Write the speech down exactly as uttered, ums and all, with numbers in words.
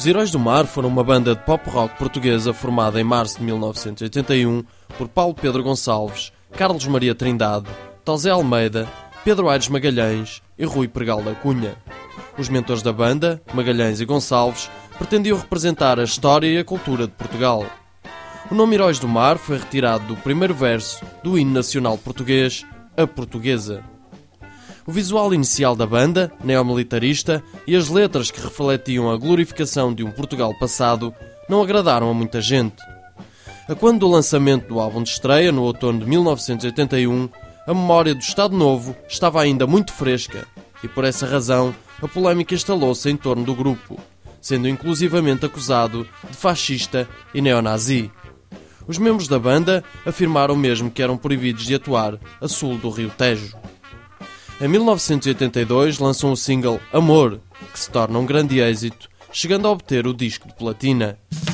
Os Heróis do Mar foram uma banda de pop-rock portuguesa formada em março de mil novecentos e oitenta e um por Paulo Pedro Gonçalves, Carlos Maria Trindade, Tosé Almeida, Pedro Aires Magalhães e Rui Pregal da Cunha. Os mentores da banda, Magalhães e Gonçalves, pretendiam representar a história e a cultura de Portugal. O nome Heróis do Mar foi retirado do primeiro verso do hino nacional português, A Portuguesa. O visual inicial da banda, neomilitarista, e as letras que refletiam a glorificação de um Portugal passado não agradaram a muita gente. A quando do lançamento do álbum de estreia, no outono de mil novecentos e oitenta e um, a memória do Estado Novo estava ainda muito fresca e, por essa razão, a polémica instalou-se em torno do grupo, sendo inclusivamente acusado de fascista e neonazi. Os membros da banda afirmaram mesmo que eram proibidos de atuar a sul do Rio Tejo. Em mil novecentos e oitenta e dois lançam o single Amor, que se torna um grande êxito, chegando a obter o disco de platina.